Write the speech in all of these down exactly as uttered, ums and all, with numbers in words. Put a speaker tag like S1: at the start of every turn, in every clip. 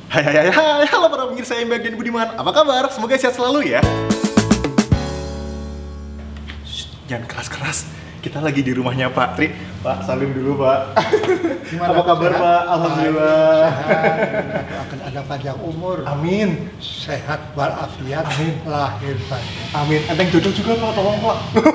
S1: Hai hai hai hai, halo para pemirsa yang bagian budiman, apa kabar? Semoga sehat selalu ya. Shh, jangan keras-keras, kita lagi di rumahnya Pak Tri. Pak, salim dulu Pak.
S2: Gimana,
S1: apa kabar
S2: sehat?
S1: Pak? Alhamdulillah.
S2: Sehat, akan ada panjang umur.
S1: Amin.
S2: Sehat walafiat.
S1: Amin.
S2: Lahir batin.
S1: Amin. Enteng jodoh juga Pak, tolong Pak.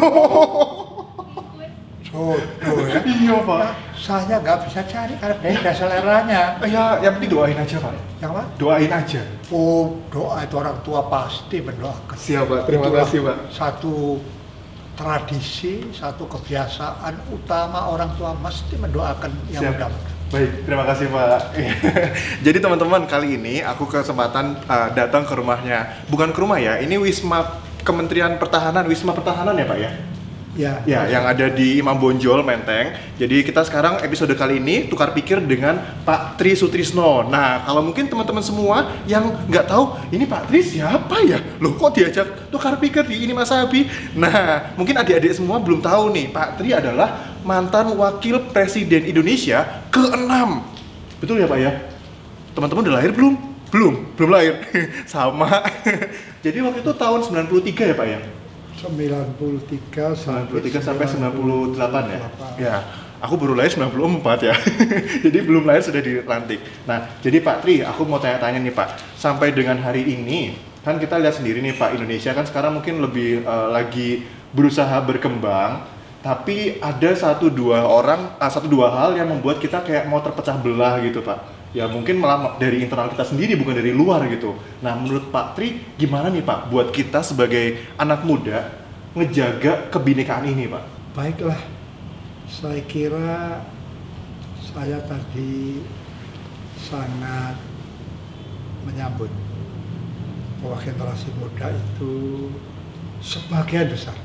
S2: Jodoh ya.
S1: Iya Pak.
S2: Saya nggak bisa cari karena beda seleranya.
S1: Ya, yang penting doain aja Pak.
S2: Yang apa?
S1: Doain aja.
S2: Oh, doa itu orang tua pasti mendoakan.
S1: Siap Pak, terima
S2: Itulah
S1: kasih Pak.
S2: Satu tradisi, satu kebiasaan utama orang tua mesti mendoakan yang
S1: Siap.
S2: mudah-mudah.
S1: Baik, terima kasih Pak. Jadi teman-teman, kali ini aku kesempatan uh, datang ke rumahnya. Bukan ke rumah ya, ini Wisma Kementerian Pertahanan, Wisma Pertahanan ya Pak ya?
S2: Ya,
S1: Ya, yang ada di Imam Bonjol, Menteng. Jadi kita sekarang episode kali ini tukar pikir dengan Pak Tri Sutrisno. Nah, kalau mungkin teman-teman semua yang nggak tahu, ini Pak Tri siapa ya? Loh, kok diajak tukar pikir di ini Mas Abi? Nah, mungkin adik-adik semua belum tahu nih, Pak Tri adalah mantan Wakil Presiden Indonesia keenam. Betul ya Pak ya? Teman-teman udah lahir belum? Belum, belum lahir. Sama. Jadi waktu itu tahun sembilan puluh tiga ya Pak ya?
S2: sembilan puluh tiga
S1: sembilan puluh tiga sampai sembilan puluh delapan ya?
S2: delapan.
S1: Ya, aku baru lahir sembilan puluh empat ya. Jadi belum lahir sudah dilantik. Nah, jadi Pak Tri, aku mau tanya-tanya nih Pak. Sampai dengan hari ini, kan kita lihat sendiri nih Pak, Indonesia kan sekarang mungkin lebih uh, lagi berusaha berkembang. Tapi ada satu dua orang, uh, satu dua hal yang membuat kita kayak mau terpecah belah gitu Pak. Ya mungkin malah dari internal kita sendiri, bukan dari luar gitu. Nah menurut Pak Tri, gimana nih Pak buat kita sebagai anak muda ngejaga kebinekaan ini Pak?
S2: Baiklah, saya kira saya tadi sangat menyambut bahwa generasi muda itu sebagian besar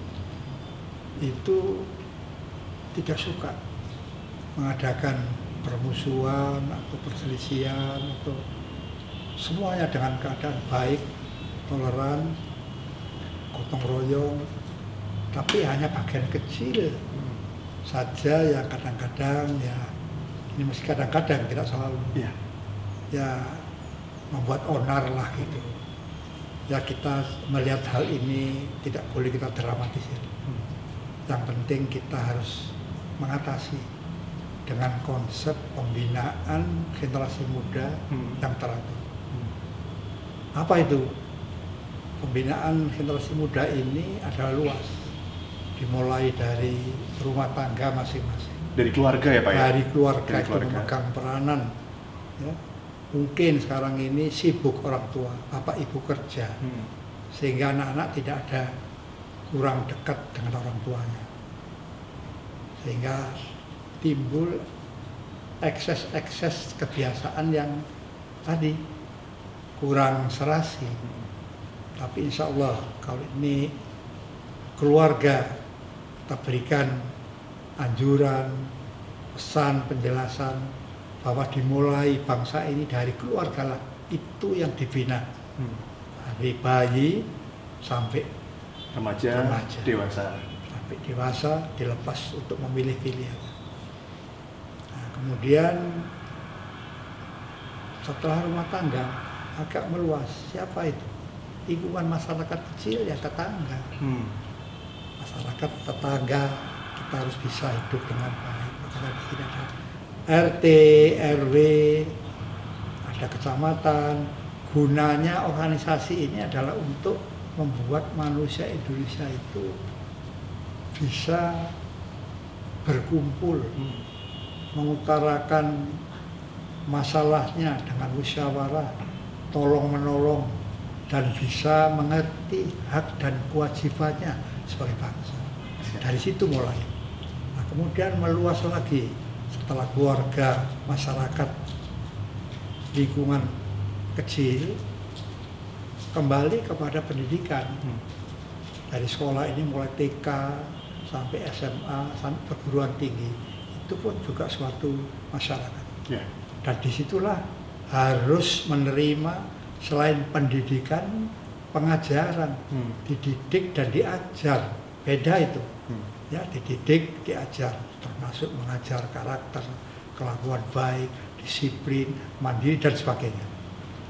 S2: itu tidak suka mengadakan permusuhan atau perselisihan atau semuanya dengan keadaan baik, toleran, gotong royong, tapi hanya bagian kecil saja yang kadang-kadang ya ini mesti kadang-kadang tidak selalu
S1: ya,
S2: ya membuat onar lah gitu. Ya kita melihat hal ini tidak boleh kita dramatisir. Yang penting kita harus mengatasi dengan konsep pembinaan generasi muda hmm. yang teratur. Hmm. Apa itu? Pembinaan generasi muda ini adalah luas, dimulai dari rumah tangga masing-masing.
S1: Dari keluarga ya Pak ya?
S2: Dari keluarga,
S1: dari
S2: itu
S1: keluarga.
S2: memegang peranan. Ya. Mungkin sekarang ini sibuk orang tua, bapak ibu kerja, hmm. sehingga anak-anak tidak ada kurang dekat dengan orang tuanya. Sehingga timbul ekses-ekses kebiasaan yang tadi kurang serasi. Tapi insya Allah kalau ini keluarga kita berikan anjuran, pesan, penjelasan bahwa dimulai bangsa ini dari keluarga lah, itu yang dibina. Hmm. Dari bayi sampai
S1: remaja,
S2: remaja,
S1: dewasa.
S2: Sampai dewasa dilepas untuk memilih pilihan. Kemudian setelah rumah tangga agak meluas, siapa itu? Lingkungan masyarakat kecil ya tetangga. Hmm. Masyarakat tetangga kita harus bisa hidup dengan baik. Karena di sini ada R T, R W, ada kecamatan. Gunanya organisasi ini adalah untuk membuat manusia Indonesia itu bisa berkumpul. Hmm. Mengutarakan masalahnya dengan musyawarah, tolong menolong, dan bisa mengerti hak dan kewajibannya sebagai bangsa. Dari situ mulai. Nah, kemudian meluas lagi setelah keluarga, masyarakat, lingkungan kecil, kembali kepada pendidikan. Dari sekolah ini mulai T K sampai S M A sampai perguruan tinggi. Itu pun juga suatu masyarakat. Yeah. Dan disitulah harus menerima selain pendidikan, pengajaran, hmm. dididik dan diajar. Beda itu. Hmm. Ya, dididik, diajar, termasuk mengajar karakter, kelakuan baik, disiplin, mandiri dan sebagainya.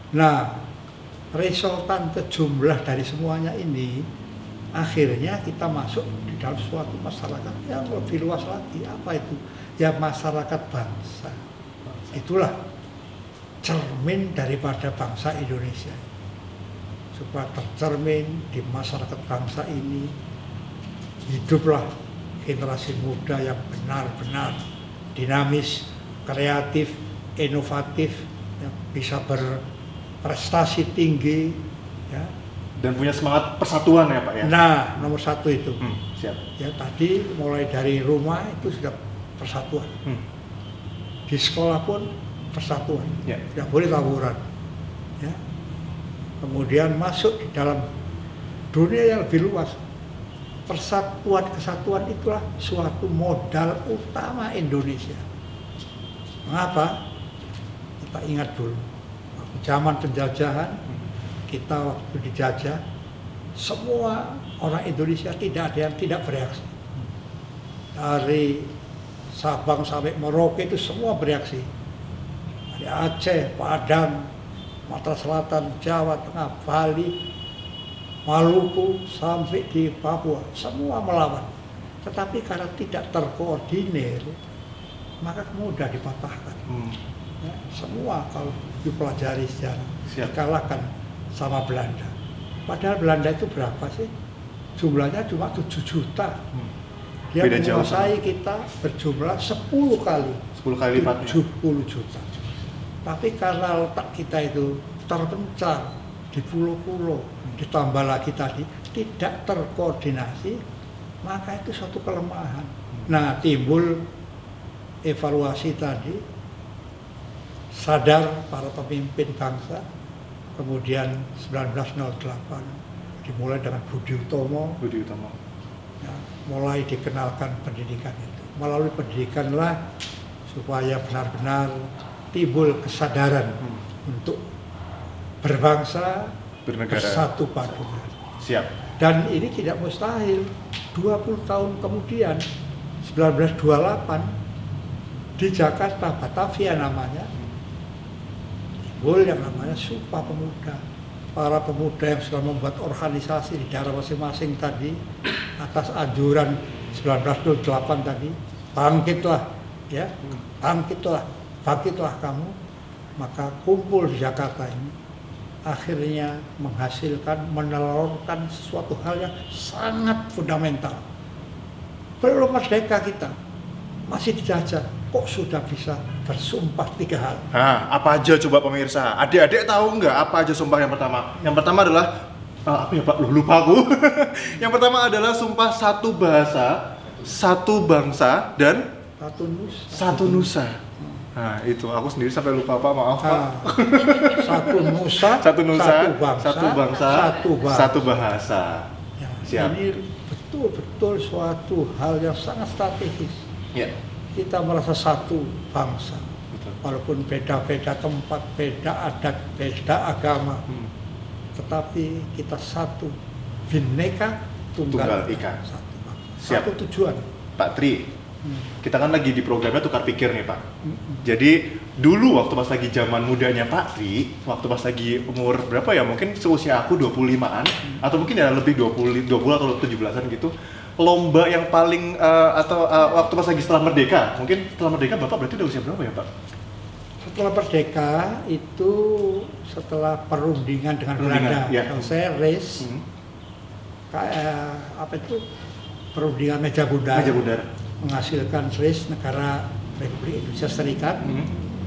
S2: Nah, resultan jumlah dari semuanya ini, akhirnya kita masuk di dalam suatu masyarakat yang lebih luas lagi. Apa itu? Ya masyarakat bangsa. Itulah cermin daripada bangsa Indonesia. Supaya tercermin di masyarakat bangsa ini, hiduplah generasi muda yang benar-benar dinamis, kreatif, inovatif, yang bisa berprestasi tinggi, ya.
S1: Dan punya semangat persatuan ya Pak ya?
S2: Nah, nomor satu itu.
S1: Hmm, siap.
S2: Ya tadi mulai dari rumah itu sudah persatuan.
S1: Hmm.
S2: Di sekolah pun persatuan.
S1: Ya.
S2: Tidak boleh tawuran. Ya. Kemudian masuk di dalam dunia yang lebih luas. Persatuan kesatuan itulah suatu modal utama Indonesia. Mengapa? Kita ingat dulu, waktu zaman penjajahan, kita waktu dijajah, semua orang Indonesia tidak ada yang tidak bereaksi. Dari Sabang sampai Merauke itu semua bereaksi. Dari Aceh, Padang, Sumatera Selatan, Jawa Tengah, Bali, Maluku, sampai di Papua, semua melawan. Tetapi karena tidak terkoordinir, maka mudah dipatahkan. Hmm. Ya, semua kalau dipelajari sejarah, dikalahkan sama Belanda. Padahal Belanda itu berapa sih? Jumlahnya cuma tujuh juta. Hmm. Dia
S1: Beda
S2: menguasai kita berjumlah sepuluh kali.
S1: sepuluh kali lipatnya.
S2: tujuh puluh juta. Tapi karena letak kita itu terpencar di pulau-pulau, hmm. ditambah lagi tadi tidak terkoordinasi, maka itu suatu kelemahan. Hmm. Nah, timbul evaluasi tadi, sadar para pemimpin bangsa. Kemudian sembilan belas nol delapan dimulai dengan Budi Utomo,
S1: Budi Utomo.
S2: Ya, mulai dikenalkan pendidikan itu. Melalui pendidikanlah supaya benar-benar timbul kesadaran hmm. untuk berbangsa,
S1: bernegara,
S2: bersatu padu.
S1: Siap.
S2: Dan ini tidak mustahil. dua puluh tahun kemudian, sembilan belas dua puluh delapan di Jakarta, Batavia namanya, timbul yang namanya Sumpah Pemuda. Para pemuda yang sudah membuat organisasi di daerah masing-masing tadi, atas anjuran sembilan belas delapan tadi, bangkitlah, ya, bangkitlah, bangkitlah kamu, maka kumpul di Jakarta ini, akhirnya menghasilkan, menelurkan sesuatu hal yang sangat fundamental. Belum merdeka kita, masih dijajah, kok sudah bisa bersumpah tiga hal.
S1: Nah, apa aja coba pemirsa? Adik-adik tahu nggak apa aja sumpah yang pertama? Yang pertama adalah uh, apa ya Pak? Loh, lupa aku. Yang pertama adalah sumpah satu bahasa, satu bangsa dan
S2: satu nusa.
S1: Satu nusa. Nah, itu aku sendiri sampai lupa Pak, maaf Pak.
S2: Nah, satu nusa,
S1: satu nusa,
S2: satu bangsa,
S1: satu bangsa,
S2: satu bahasa.
S1: Satu bahasa.
S2: Ya,
S1: siap.
S2: Ini betul-betul suatu hal yang sangat strategis.
S1: Ya.
S2: Kita merasa satu bangsa,
S1: betul.
S2: Walaupun beda-beda tempat, beda adat, beda agama, hmm. tetapi kita satu, Bhinneka Tunggal Ika, satu bangsa,
S1: siap.
S2: Satu tujuan.
S1: Pak Tri, hmm. kita kan lagi di programnya Tukar Pikir nih Pak. Hmm. Jadi dulu waktu pas lagi zaman mudanya Pak Tri, waktu pas lagi umur berapa ya, mungkin seusia aku dua puluh limaan, hmm. atau mungkin ya lebih dua puluh, dua puluh atau tujuh belasan gitu. Lomba yang paling uh, atau uh, waktu pas lagi setelah merdeka, mungkin setelah merdeka Bapak berarti udah usia berapa ya Pak?
S2: Setelah merdeka itu setelah perundingan dengan Belanda,
S1: ya.
S2: Saya race, hmm. kayak apa itu perundingan meja bundar,
S1: meja bundar.
S2: menghasilkan race negara Republik Indonesia Serikat, hmm.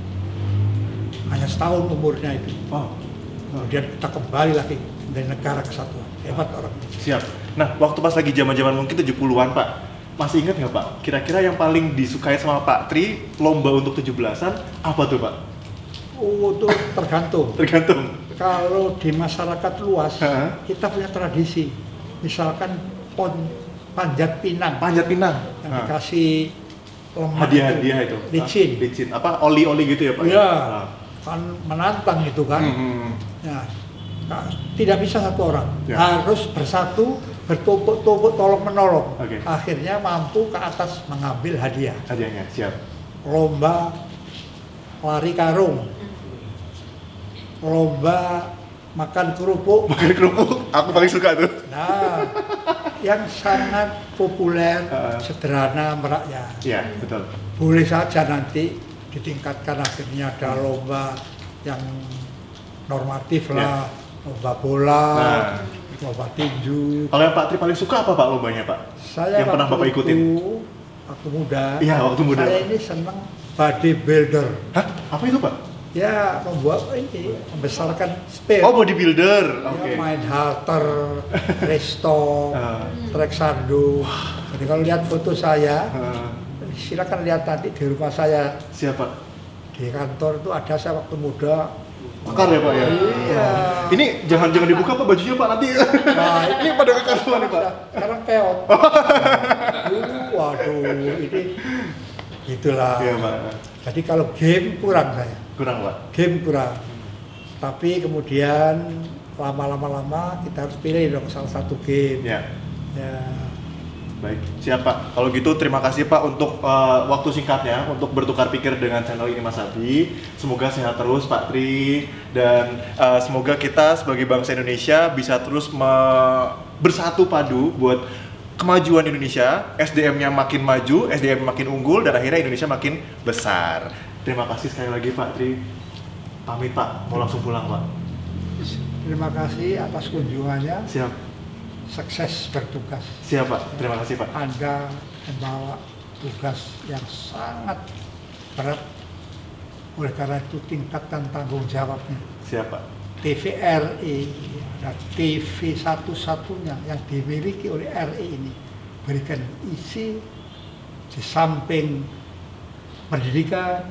S2: hanya setahun umurnya itu.
S1: Oh.
S2: Kemudian kita kembali lagi dari negara kesatuan, hebat orang.
S1: Siap. Nah, waktu pas lagi zaman-zaman mungkin tujuh puluhan Pak, masih ingat nggak Pak? Kira-kira yang paling disukai sama Pak Tri, lomba untuk tujuh belasan, apa tuh Pak?
S2: Oh, itu tergantung.
S1: Tergantung.
S2: Kalau di masyarakat luas,
S1: ha?
S2: kita punya tradisi. Misalkan pon panjat pinang.
S1: Panjat pinang.
S2: Yang ha. dikasih lemak
S1: hadiah-hadiah itu.
S2: Licin.
S1: Ah, licin. Apa oli-oli gitu ya Pak?
S2: Iya.
S1: Ya?
S2: Kan menantang gitu kan.
S1: Hmm.
S2: Ya. Nah, tidak bisa satu orang, ya. Harus bersatu, bertumpuk-tumpuk, tolong-menolong.
S1: Okay.
S2: Akhirnya mampu ke atas mengambil hadiah.
S1: Hadiahnya, siap.
S2: Lomba lari karung. lomba makan kerupuk.
S1: Makan kerupuk, aku paling suka tuh.
S2: Nah, yang sangat populer,
S1: Uh.
S2: sederhana, merakyat.
S1: Iya, betul.
S2: Boleh saja nanti ditingkatkan, akhirnya ada lomba yang normatif lah, lomba bola,
S1: Nah.
S2: lomba tinju.
S1: Kalau yang Pak Tri paling suka apa Pak lombanya Pak?
S2: Saya
S1: Yang pernah
S2: waktu
S1: Bapak ikutin?
S2: itu, waktu muda,
S1: Iya, waktu muda.
S2: saya ini senang bodybuilder.
S1: Hah? Apa itu Pak?
S2: Ya, membuat ini, membesarkan spear.
S1: Oh, bodybuilder.
S2: Ya,
S1: Oke.
S2: main halter, resto,
S1: Ah.
S2: trek sandu. Jadi kalau lihat foto saya,
S1: Ah,
S2: silakan lihat nanti di rumah saya,
S1: siapa?
S2: di kantor itu ada saya waktu muda.
S1: Kekar ya Pak ya?
S2: Iya.
S1: Ini jangan jangan dibuka Pak bajunya Pak nanti.
S2: Nah,
S1: Ini pada kekar semua nih Pak.
S2: Sekarang peot. Uh, waduh, ini gitulah.
S1: Iya Pak.
S2: Jadi kalau game kurang saya,
S1: Kurang Pak.
S2: game kurang. Tapi kemudian lama-lama-lama kita harus pilih dong salah satu game.
S1: Ya.
S2: Ya.
S1: Baik, siap Pak. Kalau gitu terima kasih Pak untuk uh, waktu singkatnya untuk bertukar pikir dengan channel ini Mas Abi. Semoga sehat terus Pak Tri dan uh, semoga kita sebagai bangsa Indonesia bisa terus me- bersatu padu buat kemajuan Indonesia, S D M-nya makin maju, S D M makin unggul dan akhirnya Indonesia makin besar. Terima kasih sekali lagi Pak Tri. Pamit Pak, mau langsung pulang Pak.
S2: Terima kasih atas kunjungannya.
S1: Siap.
S2: Sukses bertugas.
S1: Siap Pak. Terima kasih Pak.
S2: Anda membawa tugas yang sangat berat. Oleh karena itu tingkatkan tanggung jawabnya.
S1: Siap Pak.
S2: T V R I ada T V satu-satunya yang dimiliki oleh R I ini, berikan isi di samping pendidikan,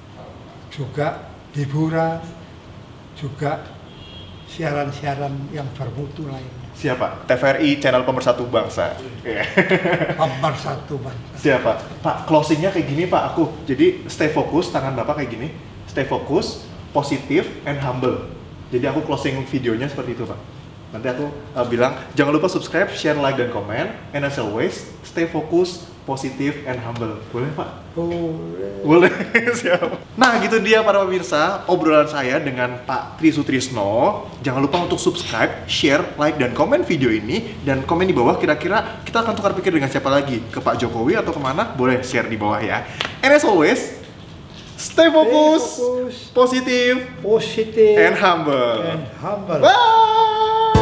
S2: juga hiburan, juga siaran-siaran yang bermutu lainnya.
S1: Siapa? T V R I channel pemersatu bangsa. Iya.
S2: Pemersatu bangsa.
S1: Siapa? Pak, closingnya kayak gini Pak aku. Jadi stay fokus, tangan Bapak kayak gini. Stay fokus, positif, and humble. Jadi aku closing videonya seperti itu Pak. Nanti aku uh, bilang, jangan lupa subscribe, share, like, dan komen. And as always, stay fokus, positif, and humble. Boleh Pak?
S2: Boleh.
S1: Boleh, siap. Nah, gitu dia para pemirsa, obrolan saya dengan Pak Tri Sutrisno. Jangan lupa untuk subscribe, share, like, dan komen video ini. Dan komen di bawah kira-kira kita akan tukar pikir dengan siapa lagi? Ke Pak Jokowi atau kemana? Boleh share di bawah ya. And as always, stay fokus,
S2: Stay fokus,
S1: positif,
S2: positif,
S1: and humble.
S2: and humble.
S1: Bye!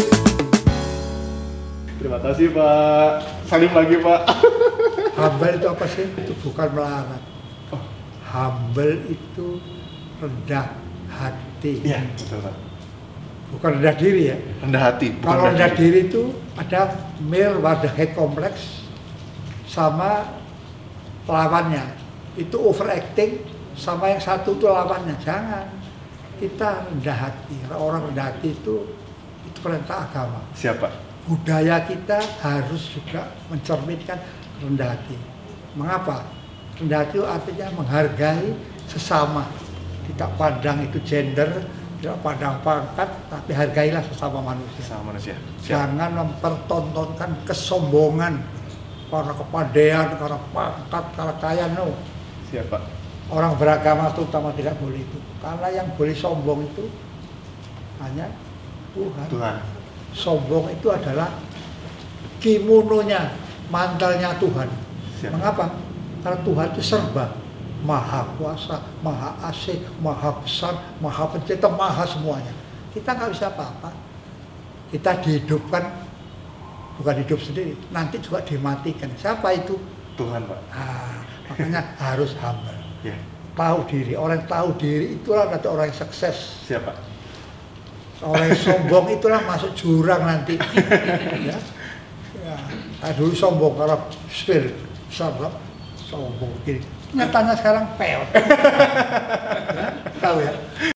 S1: Terima kasih Pak. Salim lagi Pak.
S2: Humble itu apa sih? Itu bukan melarat.
S1: Oh.
S2: Humble itu rendah hati.
S1: Iya, betul Pak.
S2: Bukan rendah diri ya.
S1: Rendah hati. bukan
S2: Kalau rendah diri itu ada male Wardahead complex sama lawannya. Itu overacting sama yang satu itu lawannya. Jangan. Kita rendah hati. Orang rendah hati itu itu perintah agama.
S1: Siapa?
S2: Budaya kita harus juga mencerminkan rendah hati. Mengapa? Rendah hati itu artinya menghargai sesama. Tidak pandang itu gender, tidak pandang pangkat, tapi hargailah sesama manusia.
S1: Sama manusia. Siap.
S2: Jangan mempertontonkan kesombongan karena kepadean, karena pangkat, karena kaya, no.
S1: Siapa?
S2: Orang beragama terutama tidak boleh itu. Karena yang boleh sombong itu hanya Tuhan.
S1: Tuhan.
S2: Sombong itu adalah kimononya, mantelnya Tuhan.
S1: Siap.
S2: Mengapa? Karena Tuhan itu serba, maha kuasa, maha asih, maha besar, maha pencipta, maha semuanya. Kita nggak bisa apa-apa. Kita dihidupkan, bukan hidup sendiri, nanti juga dimatikan. Siapa itu?
S1: Tuhan Pak.
S2: Ah, makanya harus humble.
S1: Ya.
S2: Tahu diri, orang yang tahu diri itulah nanti orang yang sukses.
S1: Siapa?
S2: Orang yang sombong itulah masuk jurang nanti. Ya. Ya. Nah, dulu sombong karena spill, sombong, sombong gini. Nyatanya sekarang peot. Ya, tahu ya.